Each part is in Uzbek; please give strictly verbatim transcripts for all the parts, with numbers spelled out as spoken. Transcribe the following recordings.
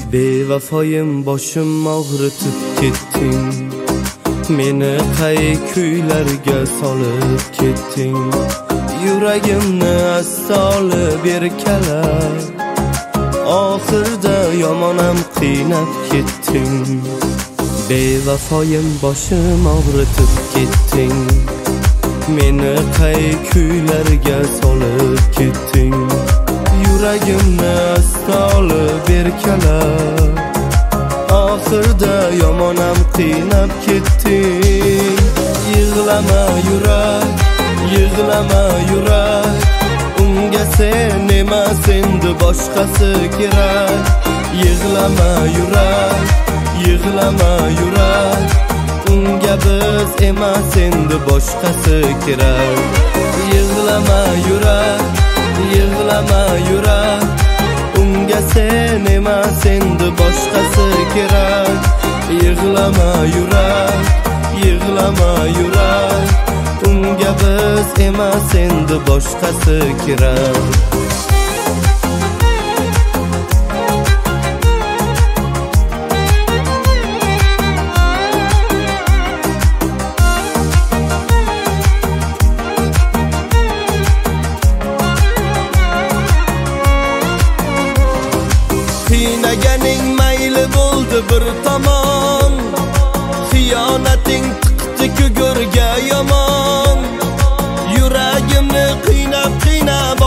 Bevafoyim boshim og'ritib ketding, meni qay kuylarga solib ketding. Yuragimni assolib erkalab, oxirda yomonam qiynab ketding. Bevafoyim boshim og'ritib ketding, meni qay kuylarga solib ketding. Yuragimni assolib erkalab, oxirda yomonam qiynab ketding. Yig'lama yurak, yig'lama yurak, unga sen emas endi boshqasi kerak. Yig'lama yurak, yig'lama yurak, unga biz emas endi boshqasi kerak. Yig'lama yurak, yig'lama yurak, unga sen emas endi boshqasi kerak. Yig'lama yurak, yig'lama yurak, unga biz emas endi boshqasi kerak. Qiynaganing mayli bo'ldi bir tomon, xiyonating tiqdi-ku go'rga yomon. Yuragimni qiynab qiynab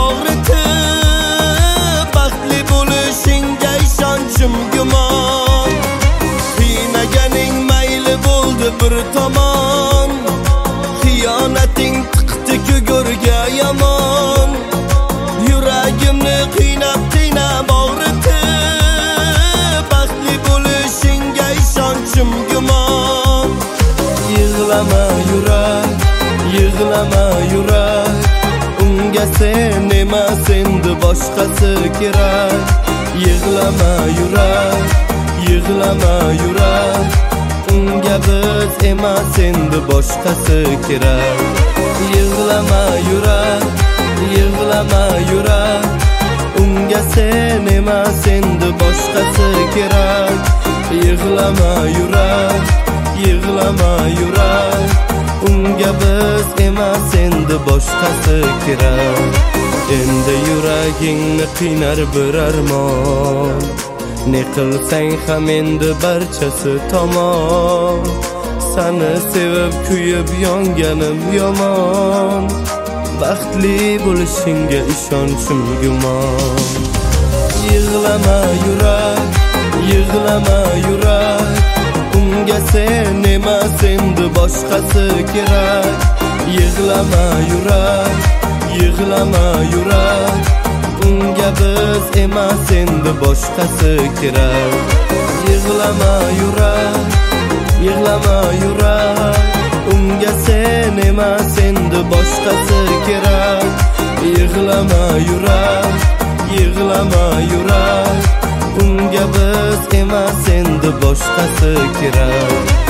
og'ritib, baxtli bo'lishingga ishonchim gumon. Qiynaganing mayli bo'ldi bir tomon, xiyonating tiqdi-ku go'rga yomon. Yuragimni qiynab qiynab og'ritib, baxtli bo'lishingga ishonchim gumon. Yig'lama yurak, yig'lama yurak, unga sen emas endi boshqasi kerak. Yig'lama yurak, yig'lama yurak, unga biz emas endi boshqasi kerak. Yig'lama yurak, yig'lama yurak, unga sen emas endi boshqasi kerak. Yig'lama yurak, yig'lama yurak, unga biz emas endi boshqasi kerak. Endi yuragingni qiynar bir armon, ne qilsang ham endi barchasi tamom. Seni sevib kuyib yonganim yomon, baxtli bo'lishingga ishonchim gumon. Yig'lama yurak, yig'lama yurak, unga sen emas endi boshqasi kerak. Yig'lama yurak, yig'lama yurak, unga biz emas endi boshqasi kerak. Yig'lama yurak, yig'lama yurak, unga sen emas endi boshqasi kerak. Yig'lama yurak, yig'lama yurak, unga biz emas endi boshqasi kerak.